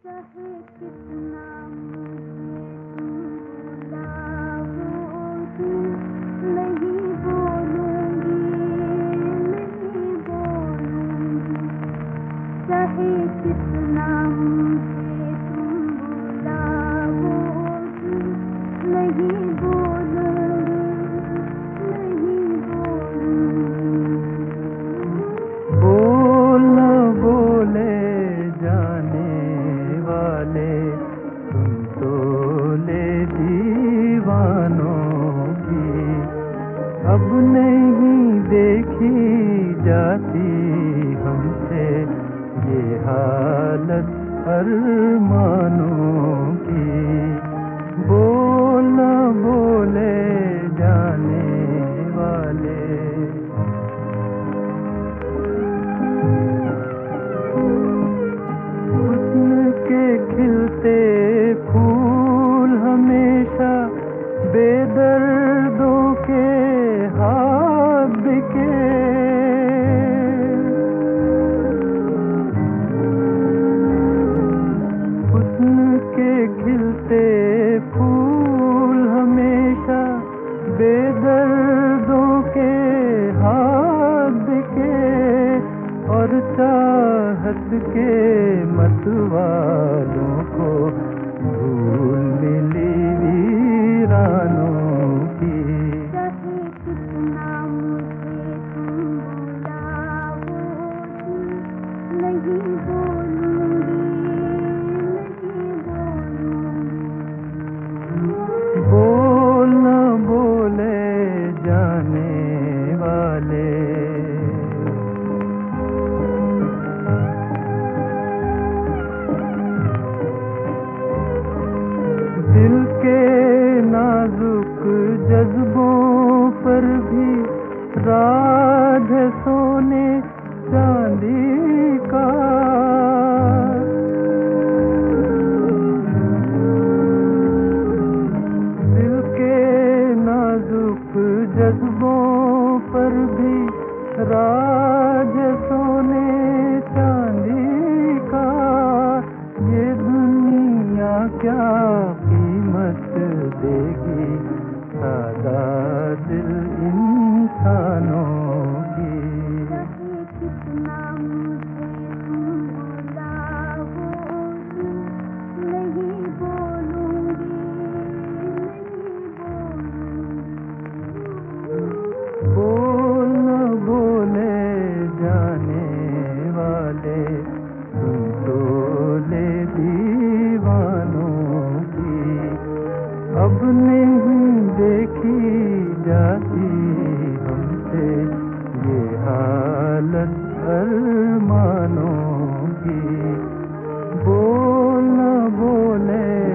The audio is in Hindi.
चाहे कितना मुझे नहीं बोलूंगी, नहीं बोलूंगी। चाहे कितना मुझे तुम बुलाओगी, नहीं बोलूंगी, नहीं बोलूंगी। बोल न बोले जाने वाले, तुम तो ले दीवानों की अब नहीं देखी जाती हमसे ये हालत अरमानों की। बोल न बोले जाने वाले। हुस्न के खिलते फूल हमेशा बेदर्दों के हाथ बिके। हुस्न के खिलते फूल हमेशा बेदर्दों के हाथ बिके, और चाहत के मतवालों को धूल मिली वीरानों की। चाहे कितना मुझे तुम बुलाओगी, नहीं बोलूंगी, नहीं बोलूंगी। बोल न बोले जाने वाले। दिल के नाजुक जज्बों पर भी राज है सोने चांदी का। दिल के नाजुक जज्बों पर भी राज है सोने चांदी का। ये दुनिया क्या कीमत देगी सादा दिल इंसानों की। चाहे कितना मुझे तुम बुलाओगी, नहीं बोलूंगी, नहीं बोलूंगी। बोल न बोले जाने वाले, तुम तो ले दीवानों की अब नहीं देखी जाती हमसे ये हालत अरमानों की। बोल न बोले